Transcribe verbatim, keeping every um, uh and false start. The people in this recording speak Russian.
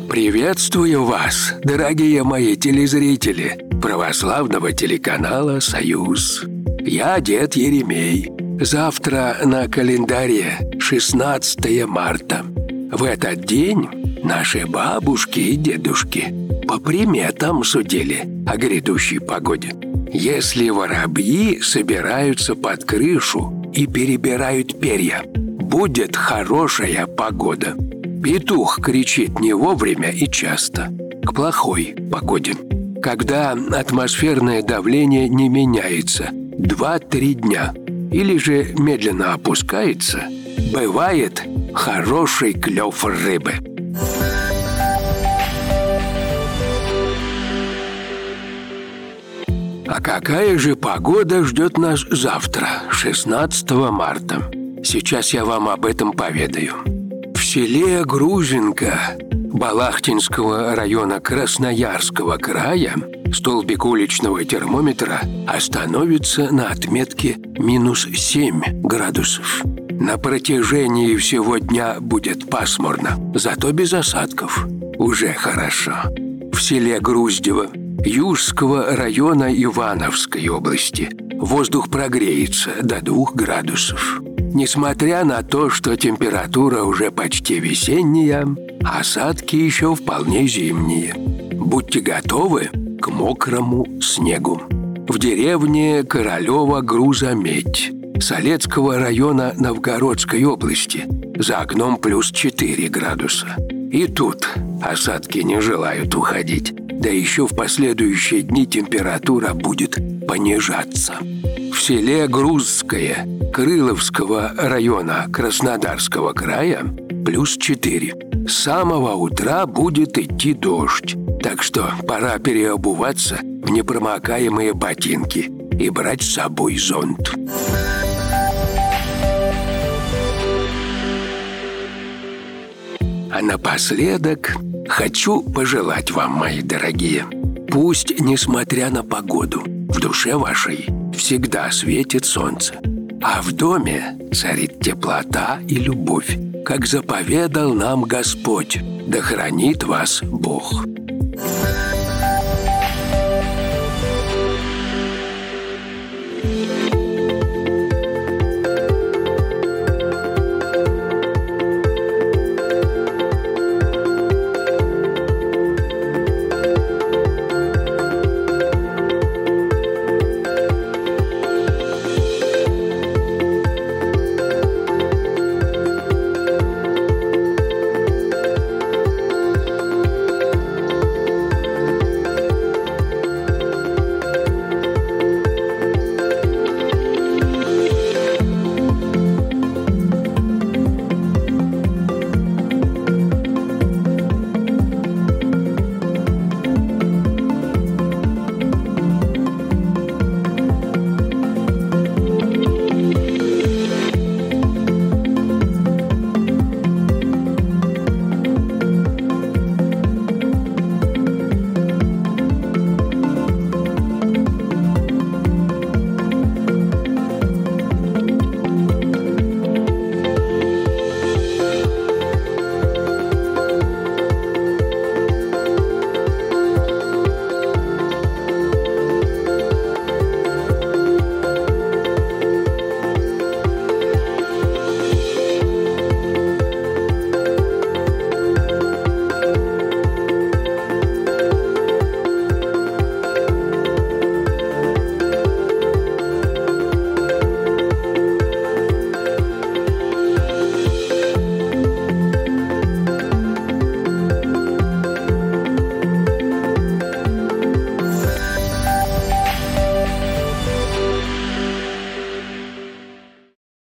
Приветствую вас, дорогие мои телезрители православного телеканала «Союз». Я дед Еремей. Завтра на календаре шестнадцатое марта. В этот день наши бабушки и дедушки по приметам судили о грядущей погоде. Если воробьи собираются под крышу и перебирают перья, будет хорошая погода. Петух кричит не вовремя и часто, к плохой погоде. Когда атмосферное давление не меняется два-три дня или же медленно опускается, бывает хороший клев рыбы. А какая же погода ждет нас завтра, шестнадцатого марта? Сейчас я вам об этом поведаю. В селе Грузинка Балахтинского района Красноярского края столбик уличного термометра остановится на отметке минус семь градусов. На протяжении всего дня будет пасмурно, зато без осадков. Уже хорошо. В селе Груздево Южского района Ивановской области воздух прогреется до двух градусов. Несмотря на то, что температура уже почти весенняя, осадки еще вполне зимние. Будьте готовы к мокрому снегу. В деревне Королева-Грузамедь Солецкого района Новгородской области за окном плюс четыре градуса. И тут осадки не желают уходить. Да еще в последующие дни температура будет понижаться. В селе Грузское Крыловского района Краснодарского края плюс четыре. С самого утра будет идти дождь, так что пора переобуваться в непромокаемые ботинки и брать с собой зонт. А напоследок хочу пожелать вам, мои дорогие, пусть, несмотря на погоду, в душе вашей всегда светит солнце, а в доме царит теплота и любовь, как заповедал нам Господь. Да хранит вас Бог.